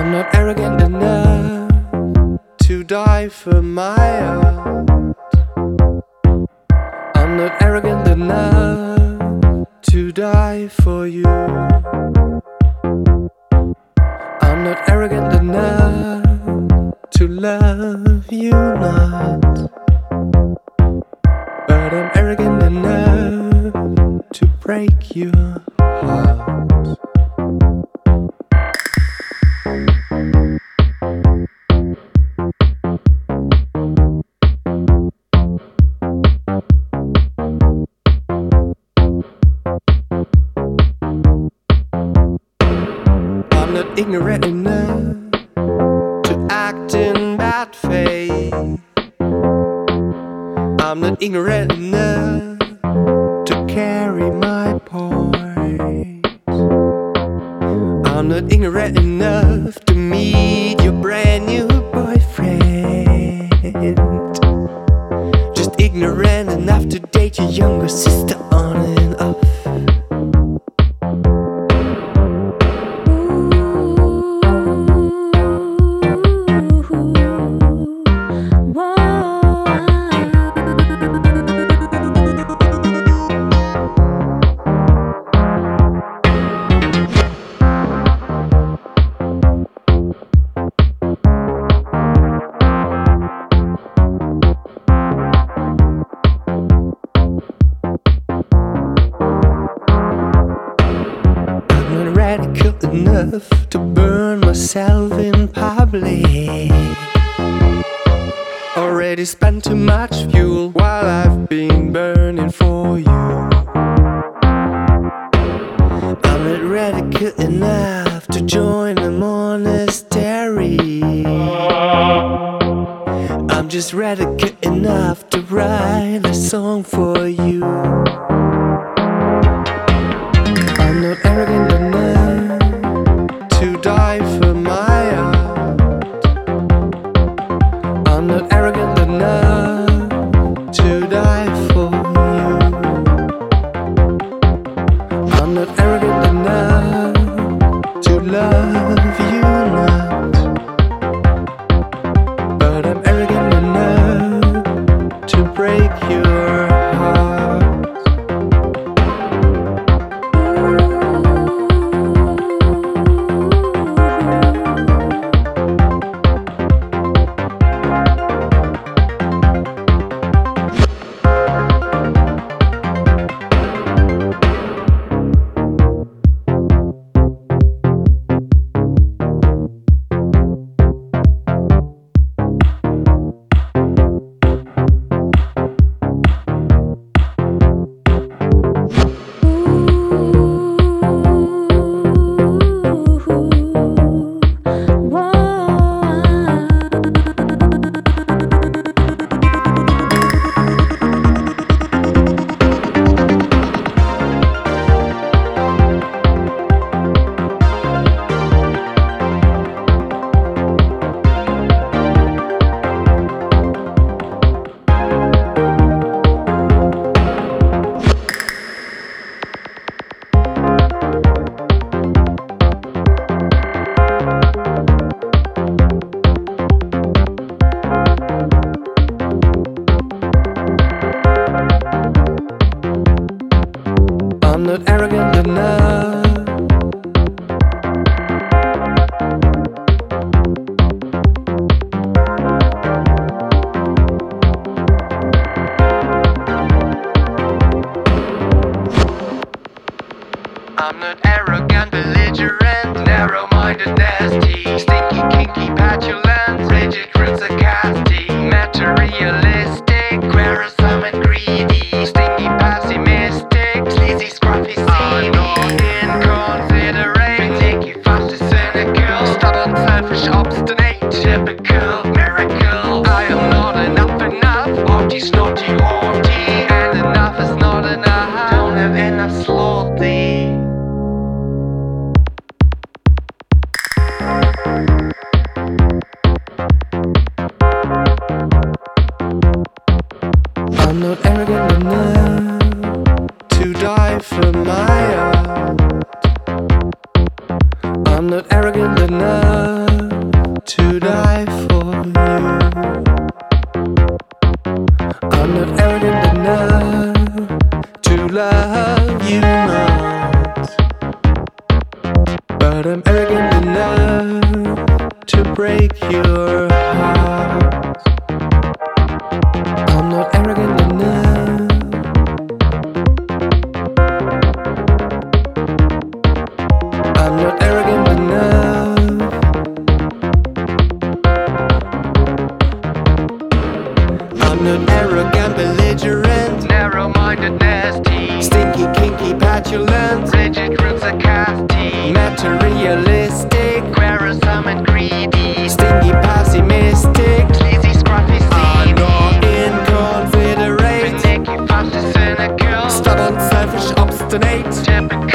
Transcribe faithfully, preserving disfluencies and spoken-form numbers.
I'm not arrogant enough to die for my art. I'm not arrogant enough to die for you. I'm not arrogant enough to love you not, but I'm arrogant enough to break your heart. I'm not ignorant enough to act in bad faith. I'm not ignorant enough to carry my point. I'm not ignorant enough to meet your brand new boyfriend. Just ignorant enough to date your younger sister on and off. Radical enough to burn myself in public. Already spent too much fuel while I've been burning for you. I'm not radical enough to join a monastery. I'm just radical enough to write a song for you. I'm not arrogant enough to die for my art. I'm not arrogant enough to die for you. I'm not arrogant enough to love you not, but I'm arrogant enough to break your heart. I'm not arrogant enough. I'm not arrogant, belligerent, narrow-minded, nasty, stinky, kinky, petulant, rigid, cruel, sarcastic, materialistic, quarrelsome and greedy, stingy, pessimistic, sleazy, scruffy, seedy, inconsiderate, finicky, fussy, cynical, stubborn, selfish, obstinate, typical, miracle. I am not enough enough, naughty, snotty, naughty, and enough is not enough. Don't have enough slothy. I'm not arrogant enough to die for my art. I'm not arrogant enough to die for you. I'm not arrogant enough to love you not, but I'm arrogant enough to break your heart. I'm not arrogant enough. I'm not arrogant enough. I'm not arrogant, belligerent, Narrow-minded, nasty, stinky, kinky, petulant, rigid, rude, sarcastic, materialistic, quarrelsome and greedy, stingy, pessimistic. sleazy, scruffy, I'm seedy, not inconsiderate, finicky, fussy, cynical, stubborn, selfish, obstinate, typical.